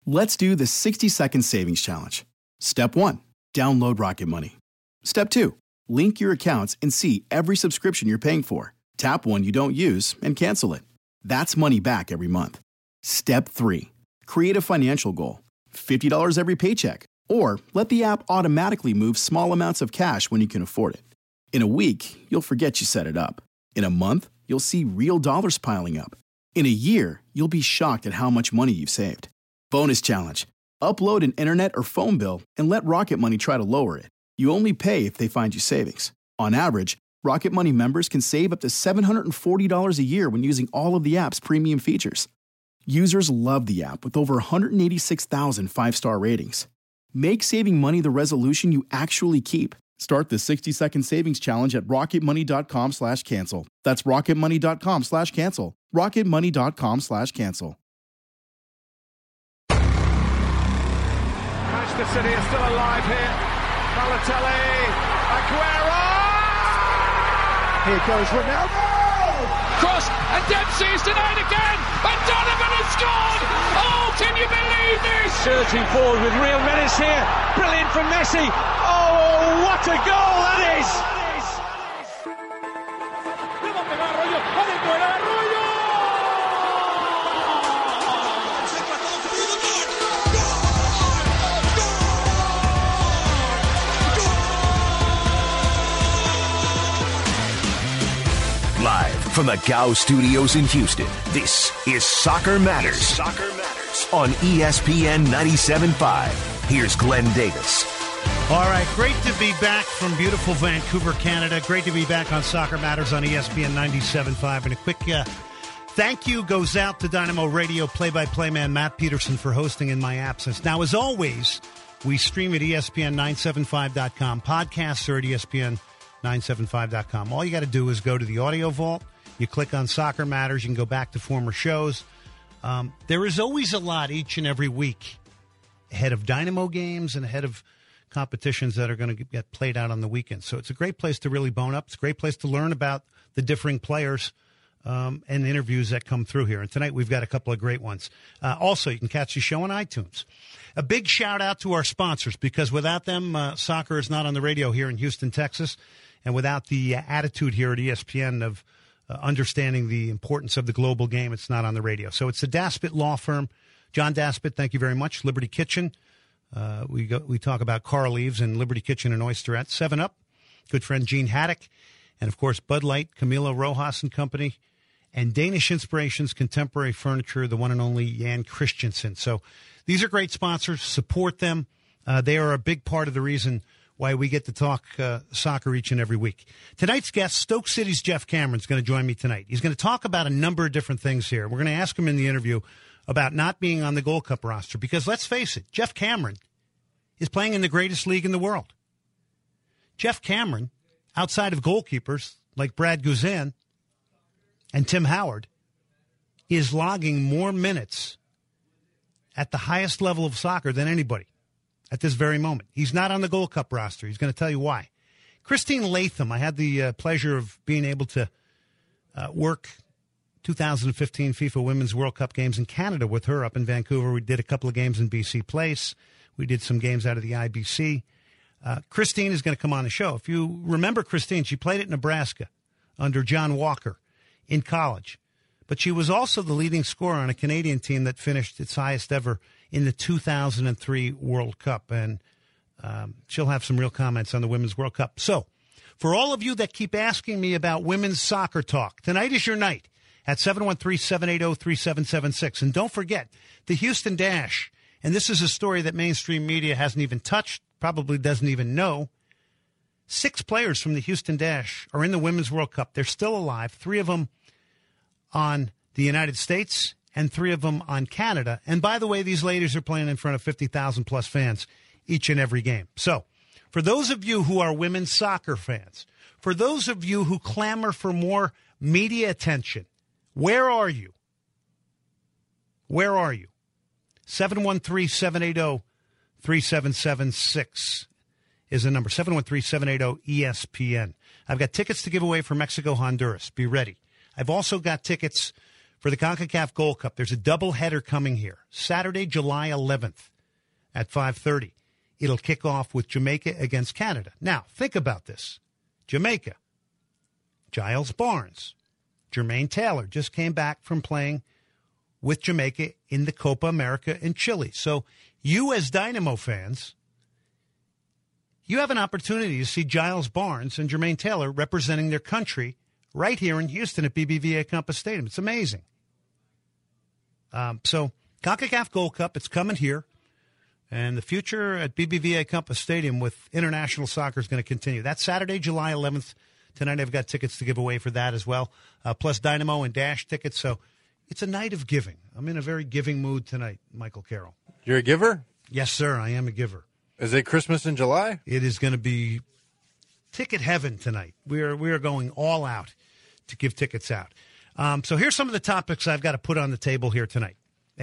Let's do the 60-second savings challenge. Step 1. Download Rocket Money. Step 2. Link your accounts and see every subscription you're paying for. Tap one you don't use and cancel it. That's money back every month. Step 3. Create a financial goal. $50 every paycheck. Or let the app automatically move small amounts of cash when you can afford it. In a week, you'll forget you set it up. In a month, you'll see real dollars piling up. In a year, you'll be shocked at how much money you've saved. Bonus challenge. Upload an internet or phone bill and let Rocket Money try to lower it. You only pay if they find you savings. On average, Rocket Money members can save up to $740 a year when using all of the app's premium features. Users love the app with over 186,000 five-star ratings. Make saving money the resolution you actually keep. Start the 60-second savings challenge at rocketmoney.com/cancel. That's rocketmoney.com/cancel. rocketmoney.com/cancel. Manchester City are still alive here. Balotelli, Aguero! Here goes Ronaldo! Cross, and Dempsey's denied again, and Donovan has scored! Oh, can you believe this? Surging forward with real menace here. Brilliant from Messi. Oh, what a goal that is! Live from the GOW Studios in Houston, this is Soccer Matters. On ESPN 97.5. Here's Glenn Davis. All right, great to be back from beautiful Vancouver, Canada. Great to be back on Soccer Matters on ESPN 97.5. And a quick thank you goes out to Dynamo Radio play-by-play man Matt Peterson for hosting in my absence. Now, as always, we stream at ESPN975.com. Podcasts are at ESPN975.com. All you got to do is go to the audio vault. You click on Soccer Matters. You can go back to former shows. There is always a lot each and every week ahead of Dynamo games and ahead of competitions that are going to get played out on the weekend. So it's a great place to really bone up. It's a great place to learn about the differing players and interviews that come through here. And tonight we've got a couple of great ones. Also, you can catch the show on iTunes. A big shout out to our sponsors, because without them, soccer is not on the radio here in Houston, Texas. And without the attitude here at ESPN of understanding the importance of the global game, it's not on the radio. So it's the Daspit Law Firm. John Daspit, thank you very much. Liberty Kitchen. We talk about Carl Eves and Liberty Kitchen and Oysterette. 7-Up, good friend Gene Haddock. And, of course, Bud Light, Camilo Rojas and Company. And Danish Inspirations, Contemporary Furniture, the one and only Jan Christensen. So these are great sponsors. Support them. They are a big part of the reason why we get to talk soccer each and every week. Tonight's guest, Stoke City's Jeff Cameron, is going to join me tonight. He's going to talk about a number of different things here. We're going to ask him in the interview about not being on the Gold Cup roster, because let's face it, Jeff Cameron is playing in the greatest league in the world. Jeff Cameron, outside of goalkeepers like Brad Guzan and Tim Howard, is logging more minutes at the highest level of soccer than anybody at this very moment. He's not on the Gold Cup roster. He's going to tell you why. Christine Latham, I had the pleasure of being able to work 2015 FIFA Women's World Cup games in Canada with her up in Vancouver. We did a couple of games in BC Place. We did some games out of the IBC. Christine is going to come on the show. If you remember Christine, she played at Nebraska under John Walker in college. But she was also the leading scorer on a Canadian team that finished its highest ever in the 2003 World Cup. And she'll have some real comments on the Women's World Cup. So, for all of you that keep asking me about women's soccer talk, tonight is your night at 713-780-3776. And don't forget, the Houston Dash. And this is a story that mainstream media hasn't even touched, probably doesn't even know. 6 players from the Houston Dash are in the Women's World Cup. They're still alive. 3 of them on the United States and 3 of them on Canada. And by the way, these ladies are playing in front of 50,000 plus fans each and every game. So for those of you who are women's soccer fans, for those of you who clamor for more media attention, where are you? Where are you? 713-780-3776 is the number. 713-780-ESPN. I've got tickets to give away for Mexico, Honduras. Be ready. I've also got tickets for the CONCACAF Gold Cup. There's a doubleheader coming here. Saturday, July 11th at 5:30. It'll kick off with Jamaica against Canada. Now, think about this. Jamaica, Giles Barnes, Jermaine Taylor just came back from playing with Jamaica in the Copa America in Chile. So you as Dynamo fans, you have an opportunity to see Giles Barnes and Jermaine Taylor representing their country right here in Houston at BBVA Compass Stadium. It's amazing. So CONCACAF Gold Cup, it's coming here. And the future at BBVA Compass Stadium with international soccer is going to continue. That's Saturday, July 11th. Tonight I've got tickets to give away for that as well, plus Dynamo and Dash tickets. So it's a night of giving. I'm in a very giving mood tonight, Michael Carroll. You're a giver? Yes, sir, I am a giver. Is it Christmas in July? It is going to be ticket heaven tonight. We are going all out to give tickets out. So here's some of the topics I've got to put on the table here tonight.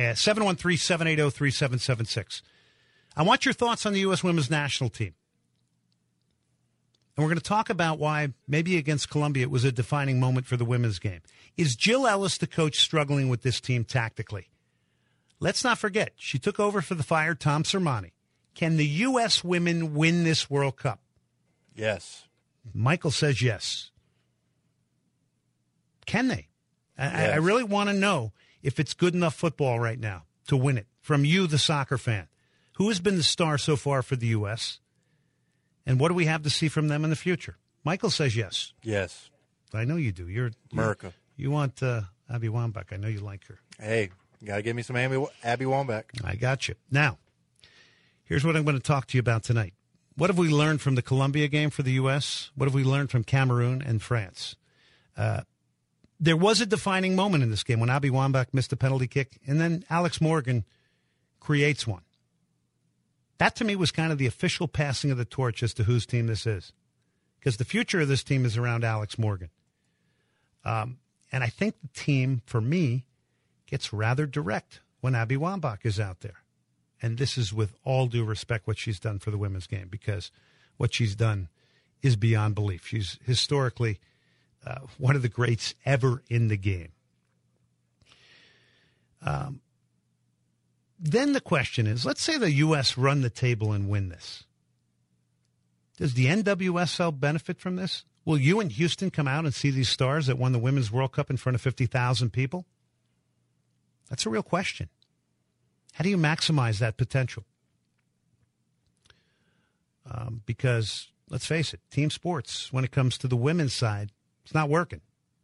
713-780-3776. I want your thoughts on the U.S. women's national team. And we're going to talk about why maybe against Colombia it was a defining moment for the women's game. Is Jill Ellis, the coach, struggling with this team tactically? Let's not forget, she took over for the fired Tom Sermani. Can the U.S. women win this World Cup? Yes. Michael says yes. Can they? Yes. I really want to know if it's good enough football right now to win it. From you, the soccer fan. Who has been the star so far for the U.S.? And what do we have to see from them in the future? Michael says yes. Yes. I know you do. You're America. You want Abby Wambach. I know you like her. Hey, you got to give me some Abby Wambach. I got you. Now, here's what I'm going to talk to you about tonight. What have we learned from the Colombia game for the U.S.? What have we learned from Cameroon and France? There was a defining moment in this game when Abby Wambach missed a penalty kick, and then Alex Morgan creates one. That, to me, was kind of the official passing of the torch as to whose team this is. Because the future of this team is around Alex Morgan. And I think the team, for me, gets rather direct when Abby Wambach is out there. And this is with all due respect what she's done for the women's game, because what she's done is beyond belief. She's historically one of the greats ever in the game. Then the question is, let's say the U.S. run the table and win this. Does the NWSL benefit from this? Will you in Houston come out and see these stars that won the Women's World Cup in front of 50,000 people? That's a real question. How do you maximize that potential? Because, let's face it, team sports, when it comes to the women's side, it's not working.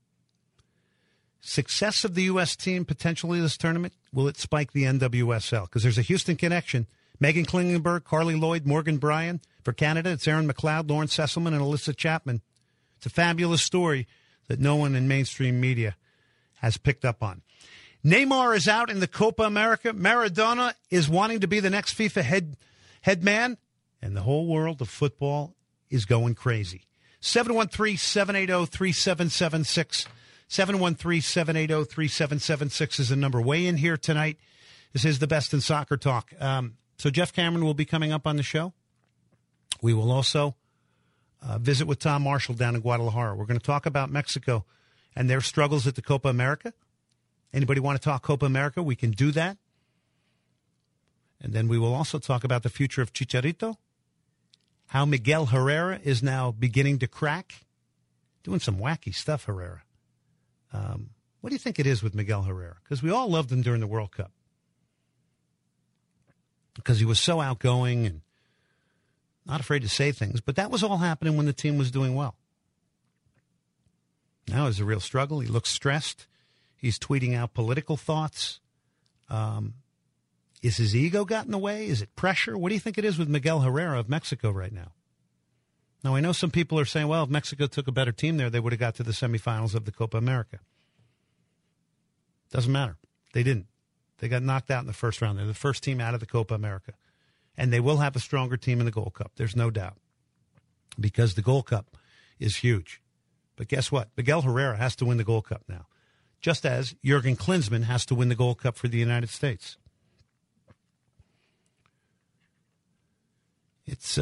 Success of the U.S. team potentially this tournament, will it spike the NWSL? Because there's a Houston connection. Megan Klingenberg, Carly Lloyd, Morgan Bryan. For Canada, it's Erin McLeod, Lauren Sesselman, and Alyssa Chapman. It's a fabulous story that no one in mainstream media has picked up on. Neymar is out in the Copa America. Maradona is wanting to be the next FIFA head man. And the whole world of football is going crazy. 713-780-3776. 713-780-3776 is the number. Weigh in here tonight. This is the Best in Soccer Talk. So Jeff Cameron will be coming up on the show. We will also visit with Tom Marshall down in Guadalajara. We're going to talk about Mexico and their struggles at the Copa America. Anybody want to talk Copa America? We can do that. And then we will also talk about the future of Chicharito, how Miguel Herrera is now beginning to crack. Doing some wacky stuff, Herrera. What do you think it is with Miguel Herrera? Because we all loved him during the World Cup. Because he was so outgoing and not afraid to say things. But that was all happening when the team was doing well. Now it's a real struggle. He looks stressed. He's tweeting out political thoughts. Is his ego got in the way? Is it pressure? What do you think it is with Miguel Herrera of Mexico right now? Now, I know some people are saying, well, if Mexico took a better team there, they would have got to the semifinals of the Copa America. Doesn't matter. They didn't. They got knocked out in the first round. They're the first team out of the Copa America. And they will have a stronger team in the Gold Cup. There's no doubt. Because the Gold Cup is huge. But guess what? Miguel Herrera has to win the Gold Cup now. Just as Jurgen Klinsmann has to win the Gold Cup for the United States. It's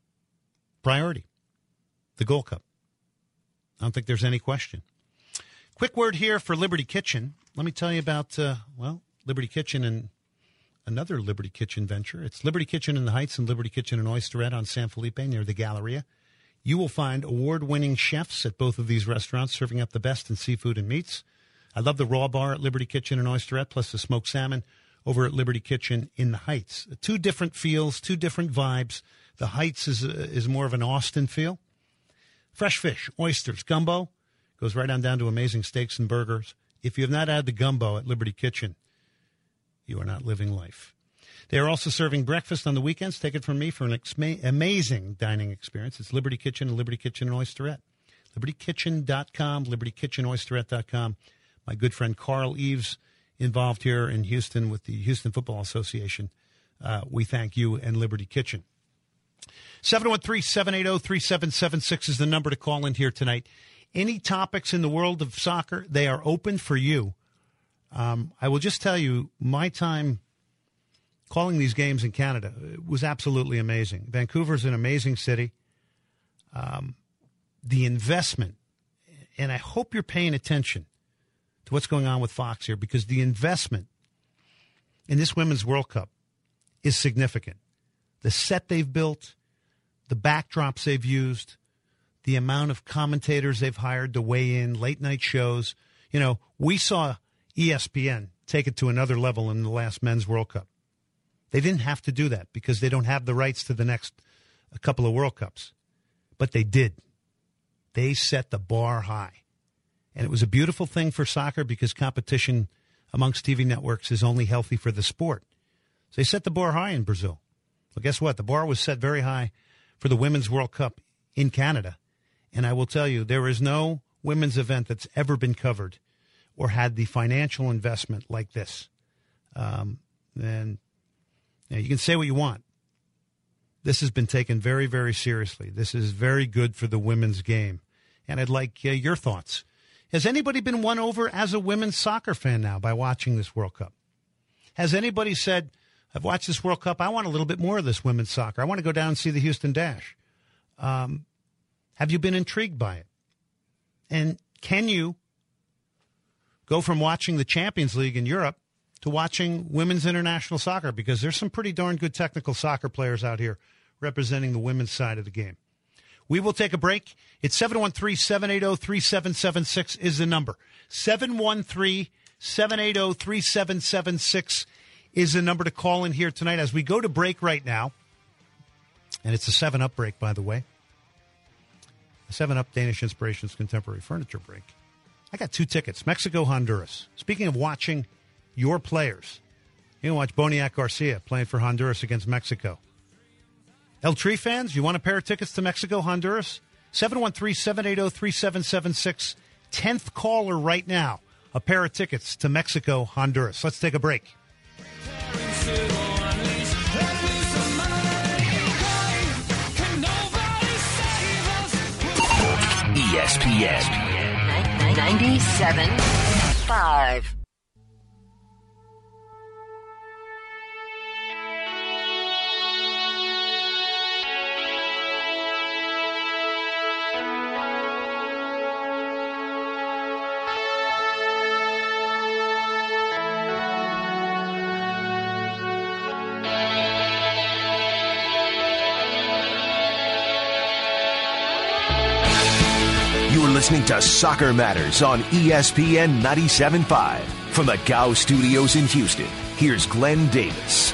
priority. The Gold Cup. I don't think there's any question. Quick word here for Liberty Kitchen. Let me tell you about, Liberty Kitchen and another Liberty Kitchen venture. It's Liberty Kitchen in the Heights and Liberty Kitchen in Oysterette on San Felipe near the Galleria. You will find award-winning chefs at both of these restaurants serving up the best in seafood and meats. I love the raw bar at Liberty Kitchen in Oysterette, plus the smoked salmon over at Liberty Kitchen in the Heights. Two different feels, two different vibes. The Heights is more of an Austin feel. Fresh fish, oysters, gumbo. Goes right on down to amazing steaks and burgers. If you have not had the gumbo at Liberty Kitchen, you are not living life. They are also serving breakfast on the weekends. Take it from me for an amazing dining experience. It's Liberty Kitchen and Liberty Kitchen in Oysterette. LibertyKitchen.com, LibertyKitchenOysterette.com. My good friend Carl Eves involved here in Houston with the Houston Football Association. We thank you and Liberty Kitchen. 713-780-3776 is the number to call in here tonight. Any topics in the world of soccer, they are open for you. I will just tell you, my time calling these games in Canada was absolutely amazing. Vancouver's an amazing city. The investment, and I hope you're paying attention to what's going on with Fox here, because the investment in this Women's World Cup is significant. The set they've built, the backdrops they've used, the amount of commentators they've hired to weigh in, late-night shows. You know, we saw ESPN take it to another level in the last Men's World Cup. They didn't have to do that because they don't have the rights to the next couple of World Cups. But they did. They set the bar high. And it was a beautiful thing for soccer because competition amongst TV networks is only healthy for the sport. So they set the bar high in Brazil. Well, guess what? The bar was set very high for the Women's World Cup in Canada. And I will tell you, there is no women's event that's ever been covered or had the financial investment like this. And you can say what you want. This has been taken very, very seriously. This is very good for the women's game. And I'd like your thoughts. Has anybody been won over as a women's soccer fan now by watching this World Cup? Has anybody said, I've watched this World Cup, I want a little bit more of this women's soccer. I want to go down and see the Houston Dash. Have you been intrigued by it? And can you go from watching the Champions League in Europe to watching women's international soccer? Because there's some pretty darn good technical soccer players out here representing the women's side of the game. We will take a break. It's 713-780-3776 is the number. 713-780-3776 is the number to call in here tonight as we go to break right now. And it's a 7-Up break, by the way. A 7-Up Danish Inspirations Contemporary Furniture break. I got 2 tickets. Mexico, Honduras. Speaking of watching your players, you can watch Boniek Garcia playing for Honduras against Mexico. El Tri fans, you want a pair of tickets to Mexico, Honduras? 713-780-3776. 10th caller right now. A pair of tickets to Mexico, Honduras. Let's take a break. ESPN 97.5. Listening to Soccer Matters on ESPN 97.5. From the GOW Studios in Houston, here's Glenn Davis.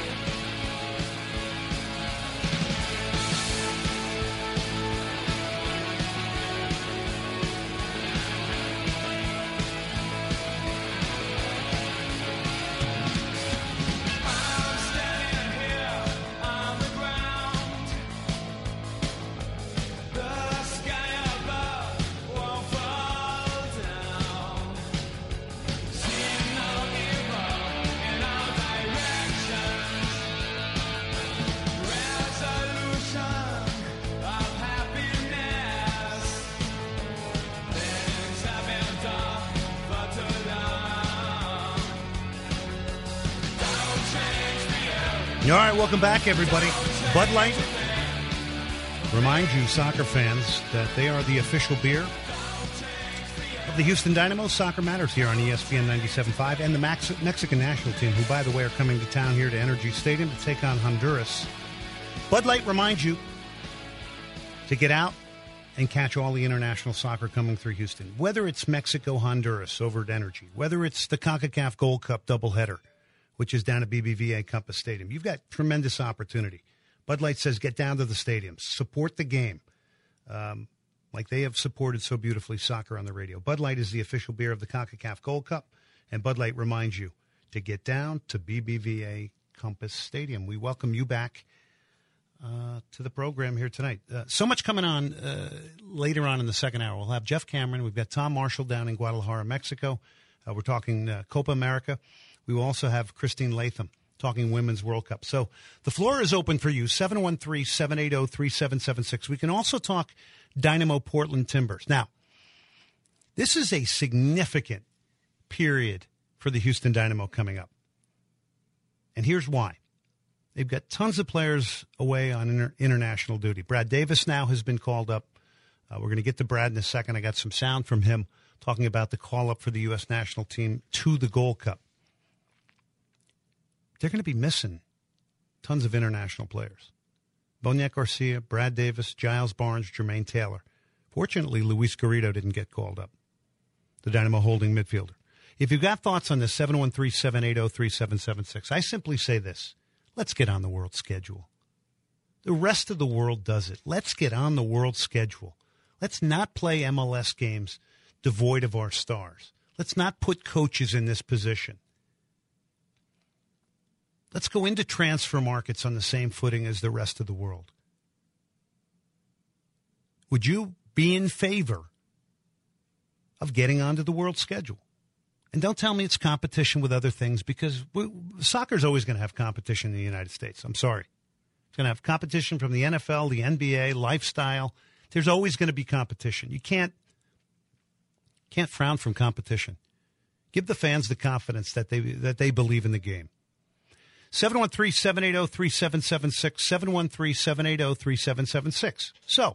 All right, welcome back, everybody. Bud Light reminds you, soccer fans, that they are the official beer of the Houston Dynamo. Soccer Matters here on ESPN 97.5, and the Mexican national team, who, by the way, are coming to town here to Energy Stadium to take on Honduras. Bud Light reminds you to get out and catch all the international soccer coming through Houston. Whether it's Mexico, Honduras over at Energy, whether it's the CONCACAF Gold Cup doubleheader, which is down at BBVA Compass Stadium. You've got tremendous opportunity. Bud Light says get down to the stadiums. Support the game. Like they have supported so beautifully soccer on the radio. Bud Light is the official beer of the CONCACAF Gold Cup, and Bud Light reminds you to get down to BBVA Compass Stadium. We welcome you back to the program here tonight. So much coming on later on in the second hour. We'll have Jeff Cameron. We've got Tom Marshall down in Guadalajara, Mexico. We're talking Copa America. We will also have Christine Latham talking Women's World Cup. So the floor is open for you, 713-780-3776. We can also talk Dynamo Portland Timbers. Now, this is a significant period for the Houston Dynamo coming up. And here's why. They've got tons of players away on international duty. Brad Davis now has been called up. We're going to get to Brad in a second. I got some sound from him talking about the call-up for the U.S. national team to the Gold Cup. They're going to be missing tons of international players. Boniek Garcia, Brad Davis, Giles Barnes, Jermaine Taylor. Fortunately, Luis Garrido didn't get called up, the Dynamo holding midfielder. If you've got thoughts on this, 713-780-3776. I simply say this. Let's get on the world schedule. The rest of the world does it. Let's get on the world schedule. Let's not play MLS games devoid of our stars. Let's not put coaches in this position. Let's go into transfer markets on the same footing as the rest of the world. Would you be in favor of getting onto the world schedule? And don't tell me it's competition with other things, because soccer is always going to have competition in the United States. I'm sorry. It's going to have competition from the NFL, the NBA, lifestyle. There's always going to be competition. You can't frown from competition. Give the fans the confidence that they believe in the game. 713-780-3776, 713-780-3776. So,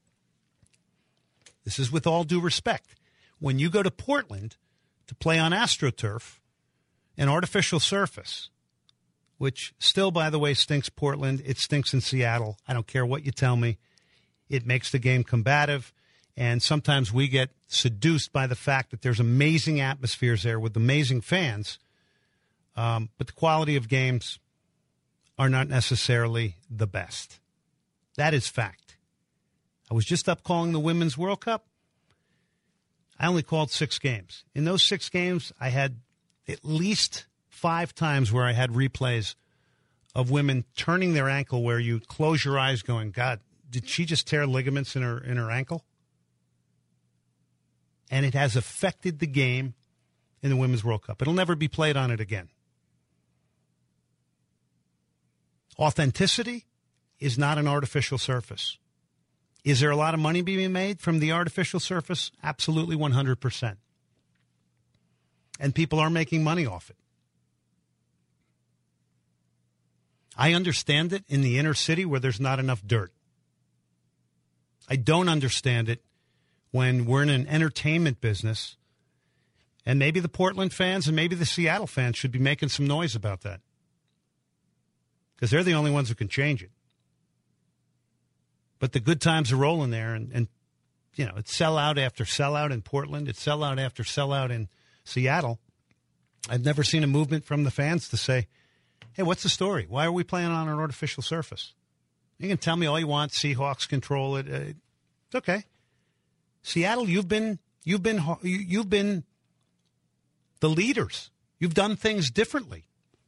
this is with all due respect. When you go to Portland to play on AstroTurf, an artificial surface, which still, by the way, stinks Portland, it stinks in Seattle. I don't care what you tell me. It makes the game combative, and sometimes we get seduced by the fact that there's amazing atmospheres there with amazing fans, but the quality of games are not necessarily the best. That is fact. I was just up calling the Women's World Cup. I only called 6 games. In those 6 games, I had at least 5 times where I had replays of women turning their ankle where you close your eyes going, God, did she just tear ligaments in her ankle? And it has affected the game in the Women's World Cup. It'll never be played on it again. Authenticity is not an artificial surface. Is there a lot of money being made from the artificial surface? Absolutely 100%. And people are making money off it. I understand it in the inner city where there's not enough dirt. I don't understand it when we're in an entertainment business, and maybe the Portland fans and maybe the Seattle fans should be making some noise about that, because they're the only ones who can change it. But the good times are rolling there, and you know, it's sellout after sellout in Portland. It's sellout after sellout in Seattle. I've never seen a movement from the fans to say, hey, what's the story? Why are we playing on an artificial surface? You can tell me all you want. Seahawks control it. It's okay. Seattle, you've been the leaders. You've done things differently.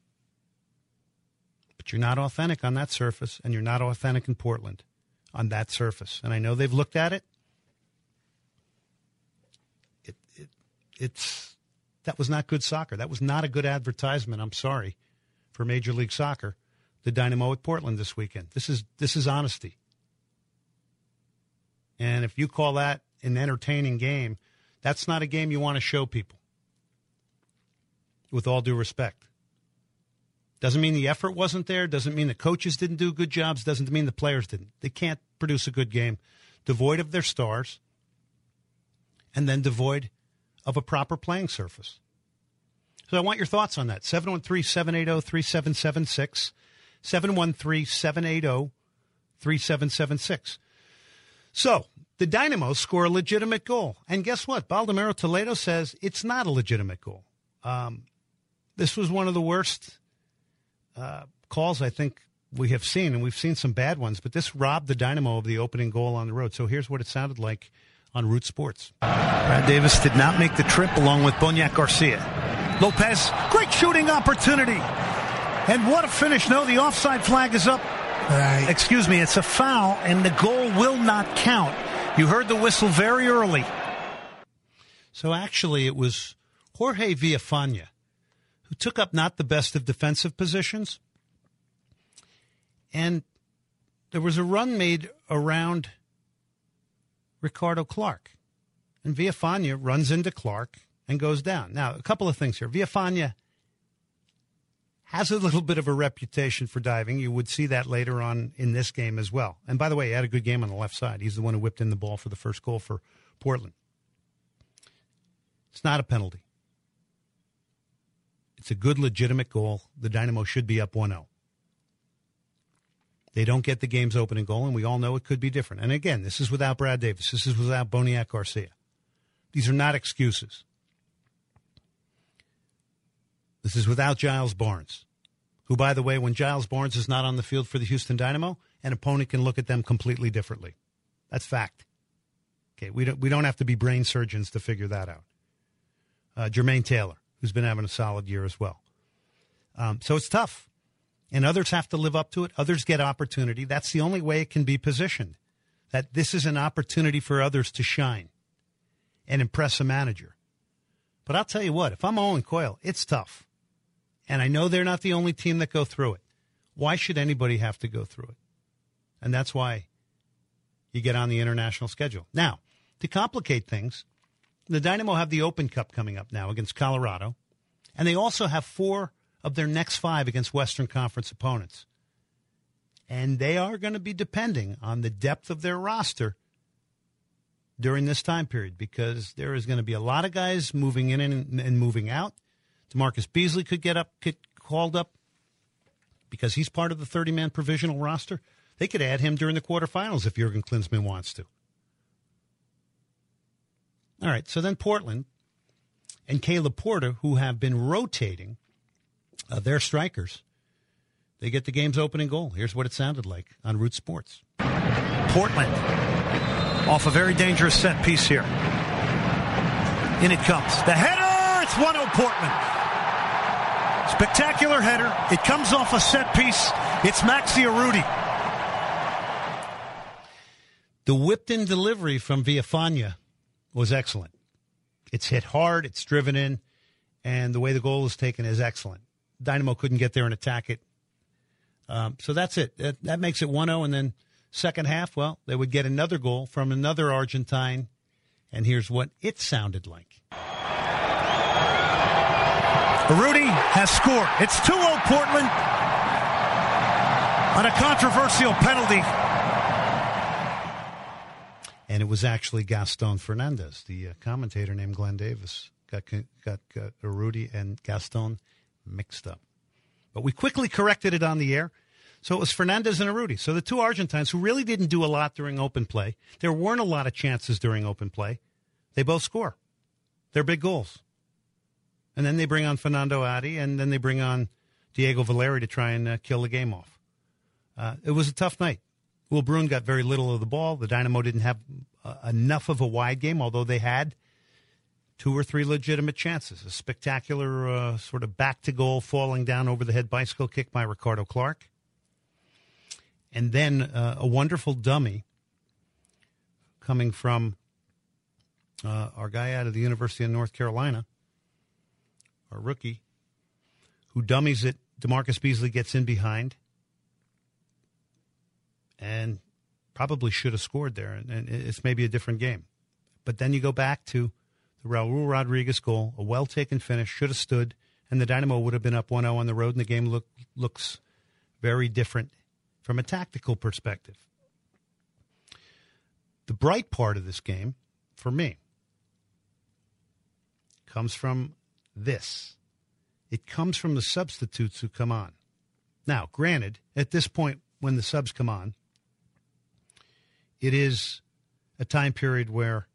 But you're not authentic on that surface, and you're not authentic in Portland on that surface. And I know they've looked at it. That was not good soccer. That was not a good advertisement, I'm sorry, for Major League Soccer, the Dynamo at Portland this weekend. This is honesty. And if you call that an entertaining game, that's not a game you want to show people, with all due respect. Doesn't mean the effort wasn't there. Doesn't mean the coaches didn't do good jobs. Doesn't mean the players didn't. They can't produce a good game devoid of their stars, and then devoid of a proper playing surface. So I want your thoughts on that. 713-780-3776. 713-780-3776. So the Dynamos score a legitimate goal. And guess what? Baldomero Toledo says it's not a legitimate goal. This was one of the worst calls I think we have seen, and we've seen some bad ones, but this robbed the Dynamo of the opening goal on the road. So here's what it sounded like on Root Sports. Brad Davis did not make the trip along with Boniek Garcia. Lopez, great shooting opportunity. And what a finish. No, the offside flag is up. Right. Excuse me, it's a foul, and the goal will not count. You heard the whistle very early. So actually it was Jorge Villafana who took up not the best of defensive positions. And there was a run made around Ricardo Clark. And Villafana runs into Clark and goes down. Now, a couple of things here. Villafana has a little bit of a reputation for diving. You would see that later on in this game as well. And by the way, he had a good game on the left side. He's the one who whipped in the ball for the first goal for Portland. It's not a penalty. It's a good, legitimate goal. The Dynamo should be up 1-0. They don't get the game's opening goal, and we all know it could be different. And again, this is without Brad Davis. This is without Boniek Garcia. These are not excuses. This is without Giles Barnes, who, by the way, when Giles Barnes is not on the field for the Houston Dynamo, an opponent can look at them completely differently. That's fact. Okay, we don't have to be brain surgeons to figure that out. Jermaine Taylor, who's been having a solid year as well. So it's tough. And others have to live up to it. Others get opportunity. That's the only way it can be positioned, that this is an opportunity for others to shine and impress a manager. But I'll tell you what, if I'm Owen Coyle, it's tough. And I know they're not the only team that go through it. Why should anybody have to go through it? And that's why you get on the international schedule. Now, to complicate things, the Dynamo have the Open Cup coming up now against Colorado. And they also have 4 of their next 5 against Western Conference opponents. And they are going to be depending on the depth of their roster during this time period, because there is going to be a lot of guys moving in and moving out. DeMarcus Beasley could get called up because he's part of the 30-man provisional roster. They could add him during the quarterfinals if Jurgen Klinsmann wants to. All right, so then Portland and Caleb Porter, who have been rotating their strikers, they get the game's opening goal. Here's what it sounded like on Root Sports. Portland off a very dangerous set piece here. In it comes. The header! It's 1-0 Portland. Spectacular header. It comes off a set piece. It's Maxi Urruti. The whipped-in delivery from Villafana was excellent. It's hit hard. It's driven in. And the way the goal is taken is excellent. Dynamo couldn't get there and attack it. So that's it. That makes it 1-0. And then second half, well, they would get another goal from another Argentine. And here's what it sounded like. Urruti has scored. It's 2-0 Portland on a controversial penalty. And it was actually Gaston Fernandez, the commentator named Glenn Davis, got Urruti and Gaston mixed up. But we quickly corrected it on the air. So it was Fernandez and Urruti. So the 2 Argentines who really didn't do a lot during open play. There weren't a lot of chances during open play. They both score. They're big goals. And then they bring on Fernando Adi, and then they bring on Diego Valeri to try and kill the game off. It was a tough night. Will Bruin got very little of the ball. The Dynamo didn't have enough of a wide game, although they had 2 or 3 legitimate chances. A spectacular sort of back-to-goal falling down over the head bicycle kick by Ricardo Clark. And then a wonderful dummy coming from our guy out of the University of North Carolina, our rookie, who dummies it. DeMarcus Beasley gets in behind and probably should have scored there. And it's maybe a different game. But then you go back to the Raul Rodriguez goal, a well-taken finish, should have stood, and the Dynamo would have been up 1-0 on the road, and the game looks very different from a tactical perspective. The bright part of this game, for me, comes from this. It comes from the substitutes who come on. Now, granted, at this point, when the subs come on, it is a time period where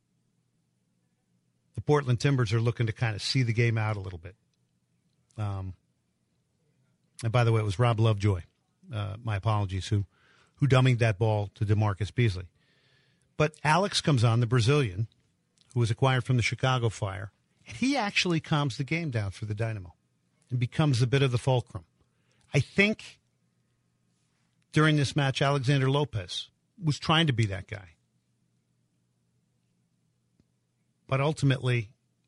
the Portland Timbers are looking to kind of see the game out a little bit. And by the way, it was Rob Lovejoy, my apologies, who dummied that ball to DeMarcus Beasley. But Alex comes on, the Brazilian, who was acquired from the Chicago Fire, and he actually calms the game down for the Dynamo and becomes a bit of the fulcrum. I think during this match, Alexander Lopez was trying to be that guy. But ultimately,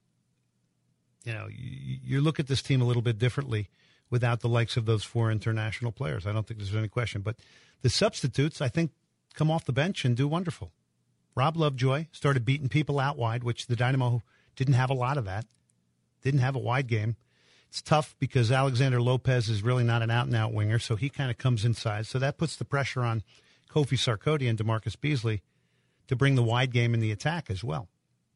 you look at this team a little bit differently without the likes of those four international players. I don't think there's any question. But the substitutes, I think, come off the bench and do wonderful. Rob Lovejoy started beating people out wide, which the Dynamo didn't have a lot of that. Didn't have a wide game. It's tough because Alexander Lopez is really not an out-and-out winger, so he kind of comes inside. So that puts the pressure on Kofi Sarkodie and DeMarcus Beasley to bring the wide game in the attack as well.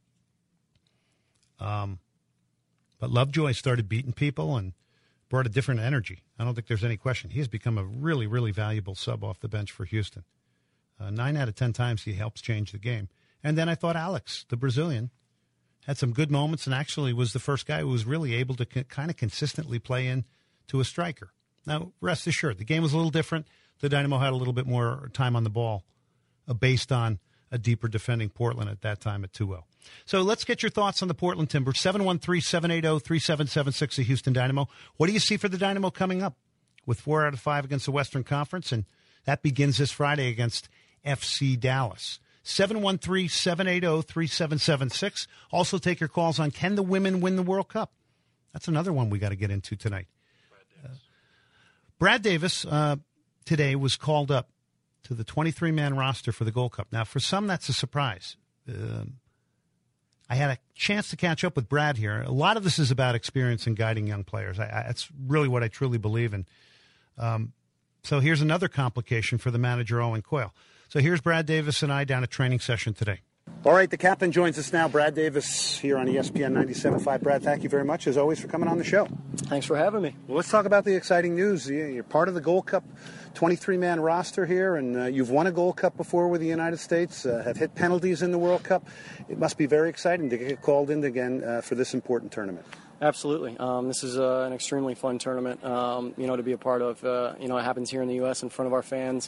But Lovejoy started beating people and brought a different energy. I don't think there's any question. He has become a really, really valuable sub off the bench for Houston. 9 out of 10 times he helps change the game. And then I thought Alex, the Brazilian, had some good moments and actually was the first guy who was really able to kind of consistently play in to a striker. Now, rest assured, the game was a little different. The Dynamo had a little bit more time on the ball based on a deeper defending Portland at that time at 2-0. So let's get your thoughts on the Portland Timbers. 713-780-3776, the Houston Dynamo. What do you see for the Dynamo coming up with 4 out of 5 against the Western Conference? And that begins this Friday against FC Dallas. 713-780-3776. Also take your calls on can the women win the World Cup? That's another one we got to get into tonight. Brad Davis today was called up to the 23-man roster for the Gold Cup. Now, for some, that's a surprise. I had a chance to catch up with Brad here. A lot of this is about experience and guiding young players. That's really what I truly believe in. So here's another complication for the manager, Owen Coyle. So here's Brad Davis and I down at training session today. All right, the captain joins us now. Brad Davis here on ESPN 97.5. Brad, thank you very much, as always, for coming on the show. Thanks for having me. Well, let's talk about the exciting news. You're part of the Gold Cup 23-man roster here, and you've won a Gold Cup before with the United States, have hit penalties in the World Cup. It must be very exciting to get called in again for this important tournament. Absolutely. This is an extremely fun tournament, to be a part of. It happens here in the U.S. in front of our fans.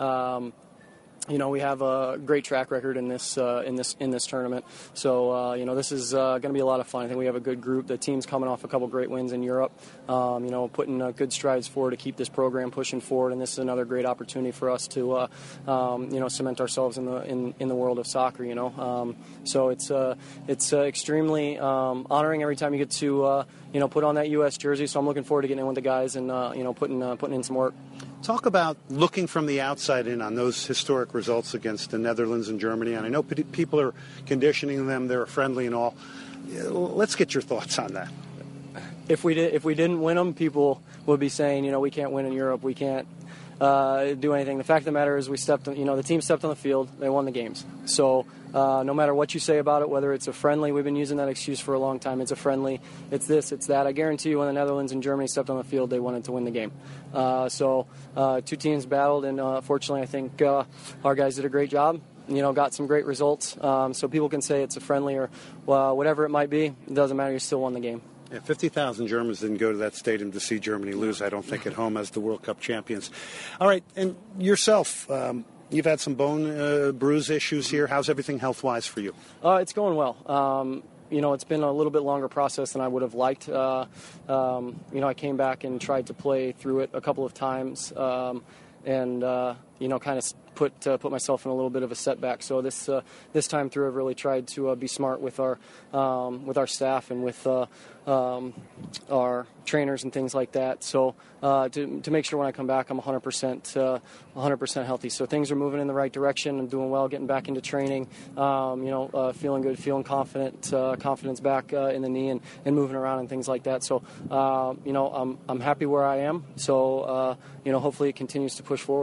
We have a great track record in this tournament. So, this is going to be a lot of fun. I think we have a good group. The team's coming off a couple great wins in Europe, putting good strides forward to keep this program pushing forward. And this is another great opportunity for us to, cement ourselves in the world of soccer. So it's extremely honoring every time you get to put on that U.S. jersey. So I'm looking forward to getting in with the guys and putting in some work. Talk about looking from the outside in on those historic results against the Netherlands and Germany. And I know people are conditioning them; they're friendly and all. Let's get your thoughts on that. If we didn't win them, people would be saying, we can't win in Europe. We can't do anything. The fact of the matter is, the team stepped on the field. They won the games. So no matter what you say about it, whether it's a friendly, we've been using that excuse for a long time. It's a friendly. It's this. It's that. I guarantee you, when the Netherlands and Germany stepped on the field, they wanted to win the game. So two teams battled, and fortunately, I think our guys did a great job. Got some great results. So people can say it's a friendly or whatever it might be. It doesn't matter. You still won the game. Yeah, 50,000 Germans didn't go to that stadium to see Germany lose, I don't think, at home as the World Cup champions. All right, and yourself, you've had some bone bruise issues here. How's everything health-wise for you? It's going well. It's been a little bit longer process than I would have liked. I came back and tried to play through it a couple of times and kind of put myself in a little bit of a setback. So this time through, I've really tried to be smart with our staff and with our trainers and things like that. So to make sure when I come back, I'm 100% healthy. So things are moving in the right direction. I'm doing well, getting back into training. Feeling good, feeling confident. Confidence back in the knee and moving around and things like that. So I'm happy where I am. So hopefully it continues to push forward.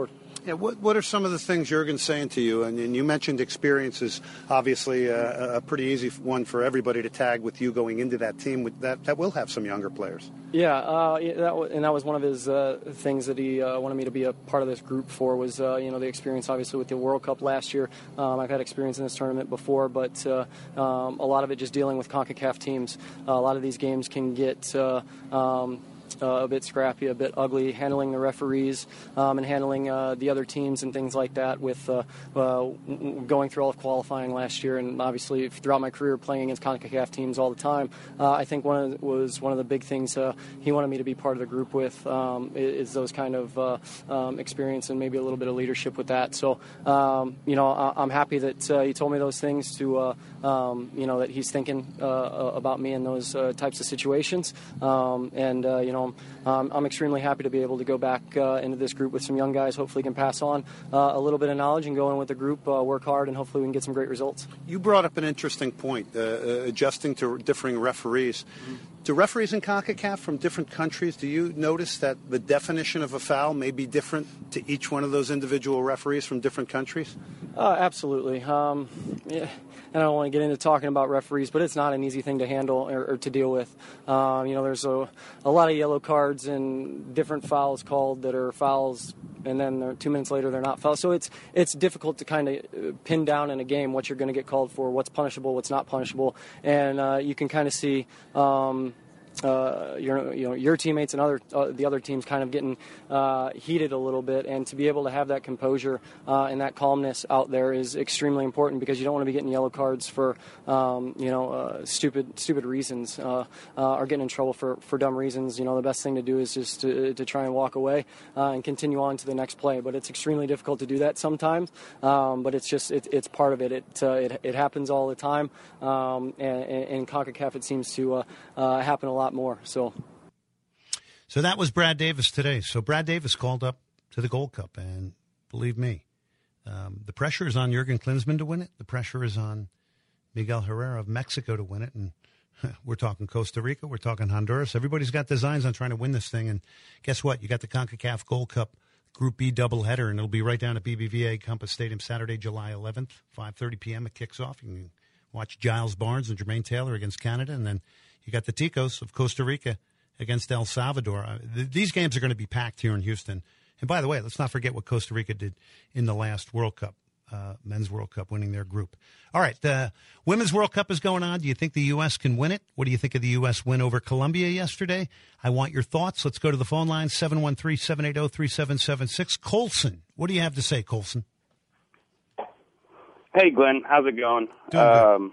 Yeah, what are some of the things Jurgen's saying to you? And you mentioned experience is obviously a pretty easy one for everybody to tag with you going into that team that will have some younger players. Yeah, that was one of his things that he wanted me to be a part of this group for was, the experience obviously with the World Cup last year. I've had experience in this tournament before, but a lot of it just dealing with CONCACAF teams. A lot of these games can get a bit scrappy, a bit ugly, handling the referees and handling the other teams and things like that with going through all of qualifying last year and obviously throughout my career playing against CONCACAF teams all the time. I think one of the big things he wanted me to be part of the group with is those kind of experience and maybe a little bit of leadership with that. So, I'm happy that he told me those things to, that he's thinking about me in those types of situations. I'm extremely happy to be able to go back into this group with some young guys. Hopefully can pass on a little bit of knowledge and go in with the group, work hard, and hopefully we can get some great results. You brought up an interesting point, adjusting to differing referees. Mm-hmm. Do referees in CONCACAF from different countries, do you notice that the definition of a foul may be different to each one of those individual referees from different countries? Absolutely. Yeah. And I don't want to get into talking about referees, but it's not an easy thing to handle or to deal with. There's a lot of yellow cards and different fouls called that are fouls, and then 2 minutes later they're not fouls. So it's difficult to kind of pin down in a game what you're going to get called for, what's punishable, what's not punishable, and you can kind of see your teammates and the other teams kind of getting heated a little bit, and to be able to have that composure and that calmness out there is extremely important because you don't want to be getting yellow cards for stupid reasons or getting in trouble for dumb reasons. The best thing to do is just to try and walk away and continue on to the next play. But it's extremely difficult to do that sometimes. But it's part of it. It happens all the time, and in CONCACAF it seems to happen a lot more. So that was Brad Davis today. So Brad Davis called up to the Gold Cup, and believe me, the pressure is on Jurgen Klinsmann to win it. The pressure is on Miguel Herrera of Mexico to win it, and we're talking Costa Rica, we're talking Honduras. Everybody's got designs on trying to win this thing, and guess what? You got the CONCACAF Gold Cup Group B doubleheader, and it'll be right down at BBVA Compass Stadium Saturday, July 11th, 5:30 p.m. It kicks off. You can watch Giles Barnes and Jermaine Taylor against Canada, and then you got the Ticos of Costa Rica against El Salvador. These games are going to be packed here in Houston. And by the way, let's not forget what Costa Rica did in the last World Cup, Men's World Cup, winning their group. All right, the Women's World Cup is going on. Do you think the U.S. can win it? What do you think of the U.S. win over Colombia yesterday? I want your thoughts. Let's go to the phone line, 713-780-3776. Colson, what do you have to say, Colson? Hey, Glenn. How's it going? Doing good.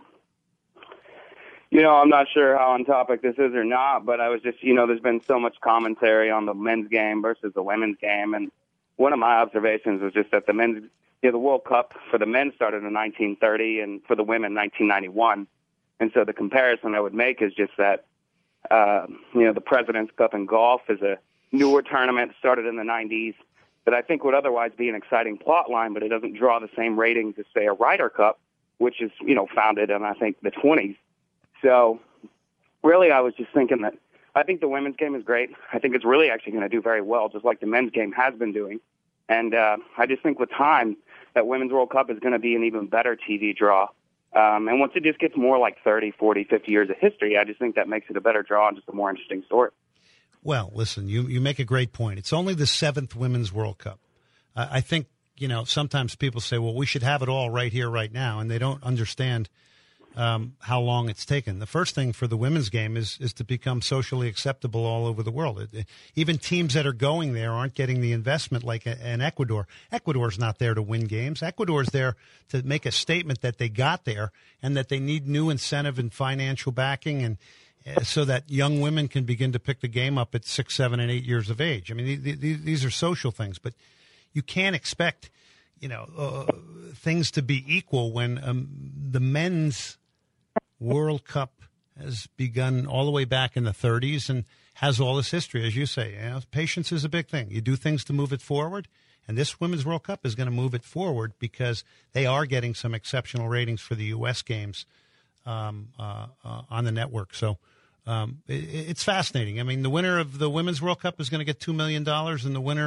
I'm not sure how on topic this is or not, but I was just, there's been so much commentary on the men's game versus the women's game. And one of my observations was just that the World Cup for the men started in 1930 and for the women, 1991. And so the comparison I would make is just that, the President's Cup in golf is a newer tournament, started in the 90s, that I think would otherwise be an exciting plot line, but it doesn't draw the same ratings as, say, a Ryder Cup, which is, founded in, I think, the 20s. So really, I was just thinking that I think the women's game is great. I think it's really actually going to do very well, just like the men's game has been doing. And I just think with time, that Women's World Cup is going to be an even better TV draw. And once it just gets more like 30, 40, 50 years of history, I just think that makes it a better draw and just a more interesting story. Well, listen, you make a great point. It's only the 7th Women's World Cup. I think, sometimes people say, well, we should have it all right here, right now, and they don't understand how long it's taken. The first thing for the women's game is to become socially acceptable all over the world. Even teams that are going there aren't getting the investment like an Ecuador. Ecuador's not there to win games. Ecuador's there to make a statement that they got there and that they need new incentive and financial backing, and so that young women can begin to pick the game up at 6, 7, and 8 years of age. I mean, these are social things, but you can't expect, things to be equal when the men's World Cup has begun all the way back in the 30s and has all this history. As you say, patience is a big thing. You do things to move it forward, and this Women's World Cup is going to move it forward because they are getting some exceptional ratings for the U.S. games on the network. So it's fascinating. I mean, the winner of the Women's World Cup is going to get $2 million, and the winner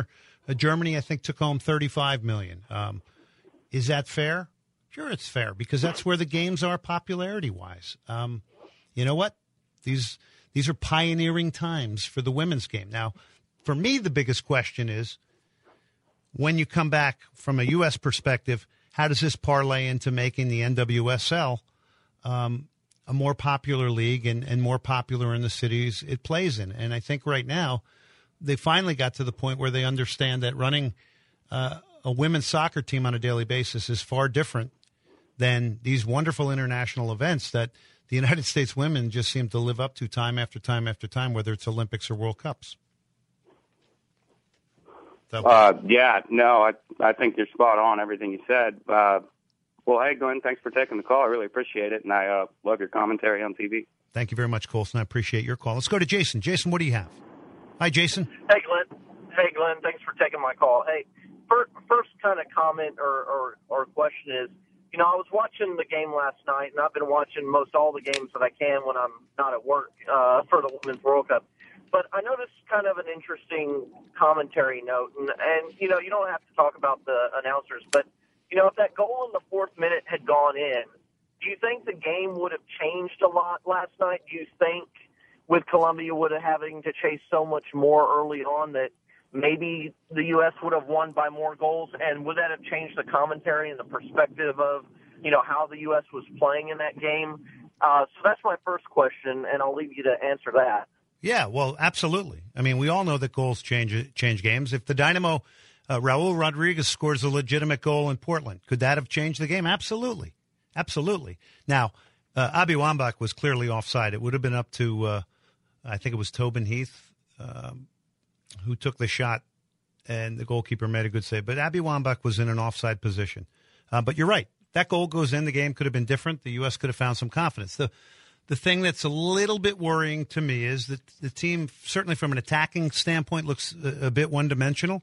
Germany, I think, took home $35 million. Is that fair? Sure, it's fair because that's where the games are popularity-wise. You know what? These are pioneering times for the women's game. Now, for me, the biggest question is, when you come back from a U.S. perspective, how does this parlay into making the NWSL a more popular league and more popular in the cities it plays in? And I think right now they finally got to the point where they understand that running a women's soccer team on a daily basis is far different than these wonderful international events that the United States women just seem to live up to time after time after time, whether it's Olympics or World Cups. I think you're spot on, everything you said. Well, hey, Glenn, thanks for taking the call. I really appreciate it, and I love your commentary on TV. Thank you very much, Colson. I appreciate your call. Let's go to Jason. Jason, what do you have? Hi, Jason. Hey, Glenn. Thanks for taking my call. Hey, first kind of comment or question is, you know, I was watching the game last night, and I've been watching most all the games that I can when I'm not at work for the Women's World Cup. But I noticed kind of an interesting commentary note, and you know, you don't have to talk about the announcers, but, you know, if that goal in the 4th minute had gone in, do you think the game would have changed a lot last night? Do you think with Colombia would have having to chase so much more early on that maybe the U.S. would have won by more goals? And would that have changed the commentary and the perspective of, you know, how the U.S. was playing in that game? So that's my first question, and I'll leave you to answer that. Yeah, well, absolutely. I mean, we all know that goals change games. If the Dynamo, Raul Rodriguez scores a legitimate goal in Portland, could that have changed the game? Absolutely. Absolutely. Now, Abby Wambach was clearly offside. It would have been up to, I think it was Tobin Heath, who took the shot, and the goalkeeper made a good save. But Abby Wambach was in an offside position. But you're right. That goal goes in. The game could have been different. The U.S. could have found some confidence. The thing that's a little bit worrying to me is that the team, certainly from an attacking standpoint, looks a bit one-dimensional.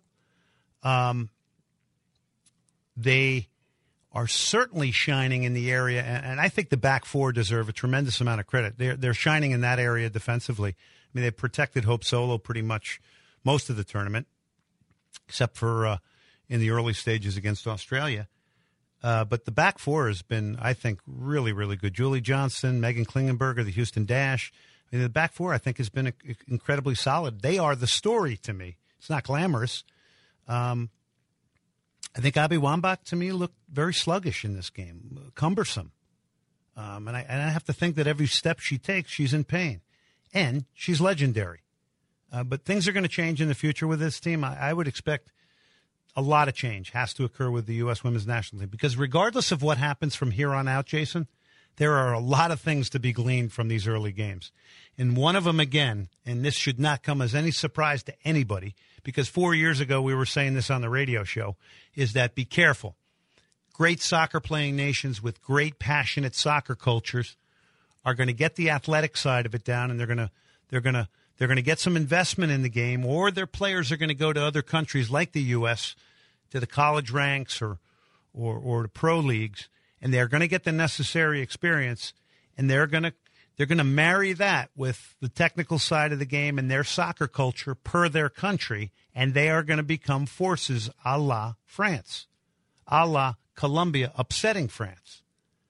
They are certainly shining in the area, and I think the back four deserve a tremendous amount of credit. They're shining in that area defensively. I mean, they protected Hope Solo pretty much most of the tournament, except for in the early stages against Australia. But the back four has been, I think, really, really good. Julie Johnson, Megan Klingenberger, the Houston Dash. I mean, the back four, I think, has been incredibly solid. They are the story to me. It's not glamorous. I think Abby Wambach, to me, looked very sluggish in this game, cumbersome. And I have to think that every step she takes, she's in pain. And she's legendary. But things are going to change in the future with this team. I would expect a lot of change has to occur with the U.S. women's national team. Because regardless of what happens from here on out, Jason, there are a lot of things to be gleaned from these early games. And one of them, again, and this should not come as any surprise to anybody, because 4 years ago we were saying this on the radio show, is that be careful. Great soccer-playing nations with great, passionate soccer cultures are going to get the athletic side of it down, and they're going to get some investment in the game, or their players are going to go to other countries like the U.S., to the college ranks or the pro leagues, and they're going to get the necessary experience, and they're going to marry that with the technical side of the game and their soccer culture per their country, and they are going to become forces a la France, a la Colombia, upsetting France.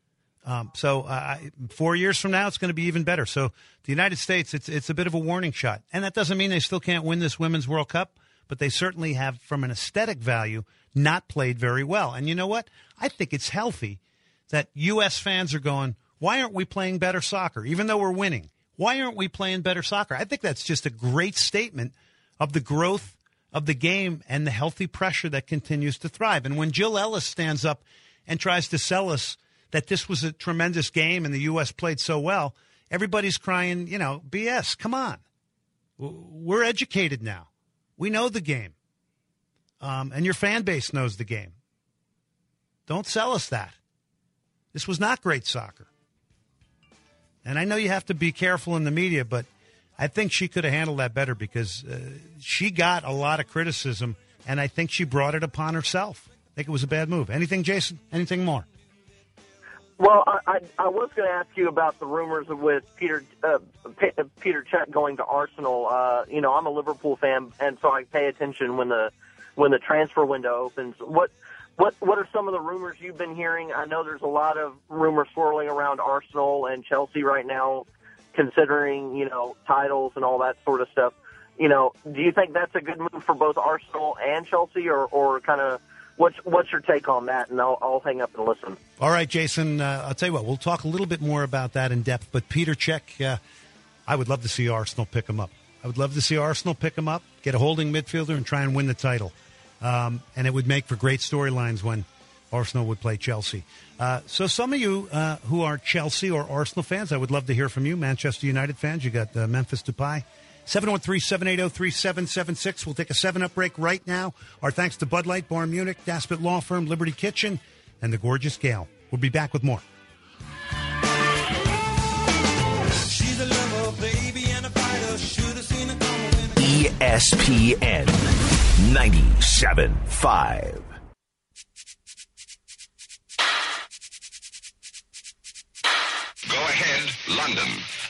So 4 years from now, it's going to be even better. So the United States, it's a bit of a warning shot. And that doesn't mean they still can't win this Women's World Cup, but they certainly have, from an aesthetic value, not played very well. And you know what? I think it's healthy that U.S. fans are going, why aren't we playing better soccer? Even though we're winning, why aren't we playing better soccer? I think that's just a great statement of the growth of the game and the healthy pressure that continues to thrive. And when Jill Ellis stands up and tries to sell us that this was a tremendous game and the U.S. played so well, everybody's crying, BS. Come on. We're educated now. We know the game. And your fan base knows the game. Don't sell us that. This was not great soccer. And I know you have to be careful in the media, but I think she could have handled that better because she got a lot of criticism, and I think she brought it upon herself. I think it was a bad move. Anything, Jason? Anything more? Well, I was going to ask you about the rumors with Peter Cech going to Arsenal. I'm a Liverpool fan, and so I pay attention when the when the transfer window opens. What are some of the rumors you've been hearing? I know there's a lot of rumors swirling around Arsenal and Chelsea right now, considering, titles and all that sort of stuff. Do you think that's a good move for both Arsenal and Chelsea, or kind of what's your take on that? And I'll hang up and listen. All right, Jason, I'll tell you what, we'll talk a little bit more about that in depth. But Peter Cech, I would love to see Arsenal pick him up. I would love to see Arsenal pick him up, get a holding midfielder, and try and win the title. And it would make for great storylines when Arsenal would play Chelsea. So some of you who are Chelsea or Arsenal fans, I would love to hear from you. Manchester United fans, you got Memphis Depay. 713-780-3776. We'll take a 7-Up break right now. Our thanks to Bud Light, Bar Munich, Daspit Law Firm, Liberty Kitchen, and the gorgeous Gail. We'll be back with more. She's a lover, baby, and a fighter. Should have seen her coming. ESPN 97.5. Go ahead, London.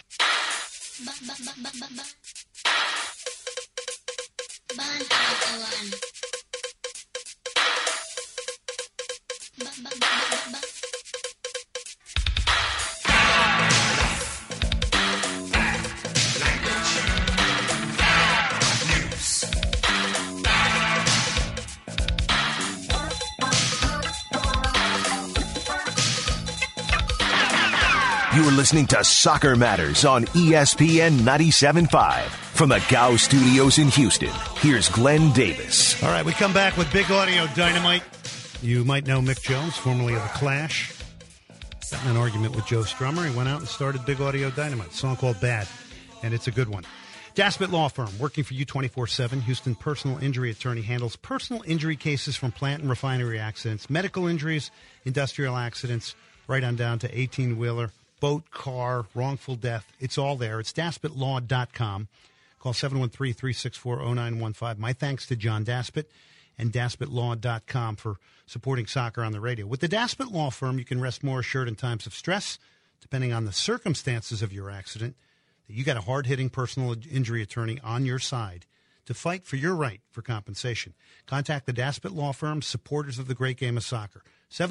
You're listening to Soccer Matters on ESPN 97.5. From the Gow Studios in Houston, here's Glenn Davis. All right, we come back with Big Audio Dynamite. You might know Mick Jones, formerly of The Clash. Got in an argument with Joe Strummer. He went out and started Big Audio Dynamite, a song called Bad, and it's a good one. Daspit Law Firm, working for you 24/7. Houston personal injury attorney handles personal injury cases from plant and refinery accidents, medical injuries, industrial accidents, right on down to 18-wheeler. Boat, car, wrongful death, it's all there. It's DaspitLaw.com. Call 713-364-0915. My thanks to John Daspit and DaspitLaw.com for supporting soccer on the radio. With the Daspit Law Firm, you can rest more assured in times of stress, depending on the circumstances of your accident. You got a hard-hitting personal injury attorney on your side to fight for your right for compensation. Contact the Daspit Law Firm, supporters of the great game of soccer.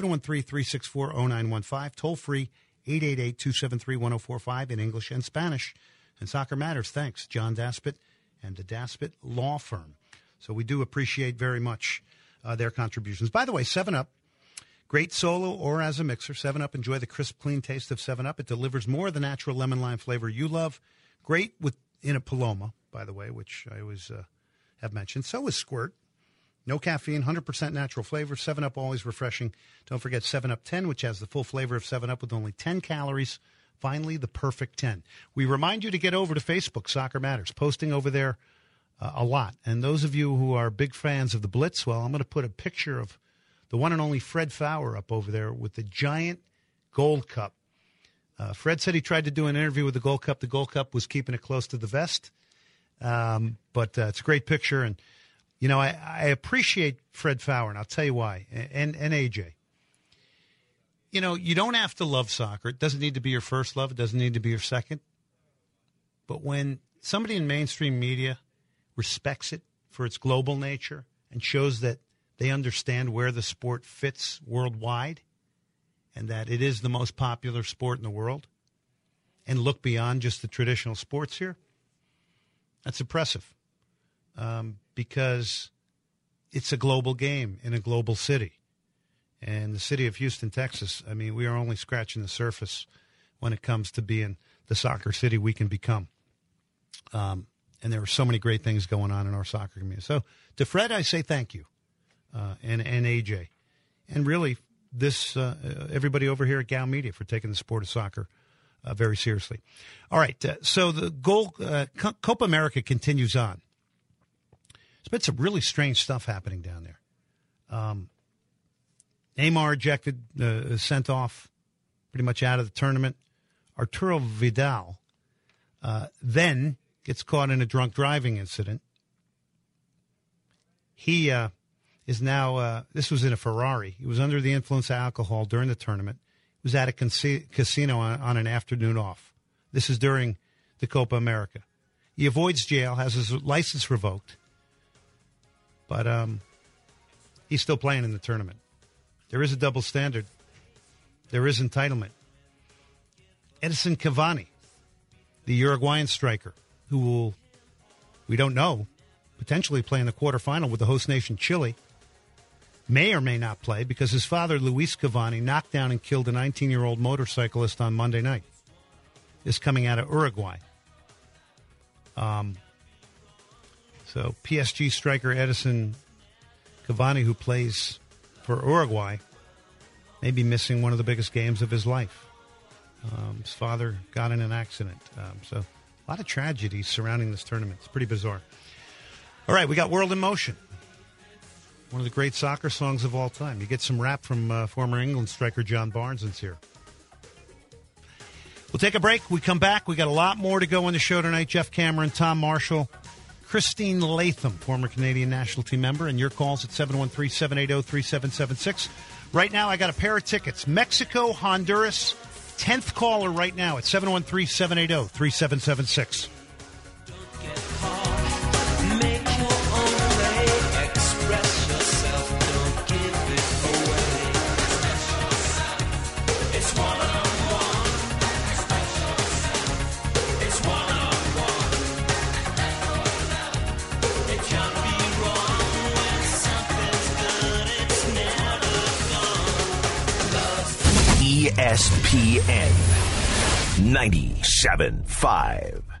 713-364-0915, toll-free, 888-273-1045 in English and Spanish. And Soccer Matters, thanks, John Daspit and the Daspit Law Firm. So we do appreciate very much their contributions. By the way, 7-Up, great solo or as a mixer. 7-Up, enjoy the crisp, clean taste of 7-Up. It delivers more of the natural lemon-lime flavor you love. Great in a Paloma, by the way, which I always have mentioned. So is Squirt. No caffeine, 100% natural flavor. 7-Up, always refreshing. Don't forget 7-Up 10, which has the full flavor of 7-Up with only 10 calories. Finally, the perfect 10. We remind you to get over to Facebook, Soccer Matters, posting over there a lot. And those of you who are big fans of the Blitz, well, I'm going to put a picture of the one and only Fred Fowler up over there with the giant Gold Cup. Fred said he tried to do an interview with the Gold Cup. The Gold Cup was keeping it close to the vest. But it's a great picture. And I appreciate Fred Fowler, and I'll tell you why, and AJ. You don't have to love soccer. It doesn't need to be your first love. It doesn't need to be your second. But when somebody in mainstream media respects it for its global nature and shows that they understand where the sport fits worldwide and that it is the most popular sport in the world and look beyond just the traditional sports here, that's impressive. Because it's a global game in a global city. And the city of Houston, Texas, I mean, we are only scratching the surface when it comes to being the soccer city we can become. And there are so many great things going on in our soccer community. So to Fred, I say thank you, and AJ. And really, everybody over here at Gow Media for taking the sport of soccer very seriously. All right, so the Copa America continues on. There's been some really strange stuff happening down there. Neymar ejected, sent off, pretty much out of the tournament. Arturo Vidal then gets caught in a drunk driving incident. He is now, this was in a Ferrari. He was under the influence of alcohol during the tournament. He was at a casino on an afternoon off. This is during the Copa America. He avoids jail, has his license revoked. But he's still playing in the tournament. There is a double standard. There is entitlement. Edison Cavani, the Uruguayan striker, who will, we don't know, potentially play in the quarterfinal with the host nation Chile, may or may not play because his father, Luis Cavani, knocked down and killed a 19-year-old motorcyclist on Monday night, is coming out of Uruguay. So PSG striker Edison Cavani, who plays for Uruguay, may be missing one of the biggest games of his life. His father got in an accident. So a lot of tragedies surrounding this tournament. It's pretty bizarre. All right, we got World in Motion, one of the great soccer songs of all time. You get some rap from former England striker John Barnes is here. We'll take a break. We come back. We got a lot more to go on the show tonight. Jeff Cameron, Tom Marshall, Christine Latham, former Canadian national team member, and your calls at 713-780-3776. Right now, I got a pair of tickets. Mexico, Honduras, 10th caller right now at 713-780-3776. ESPN 97.5.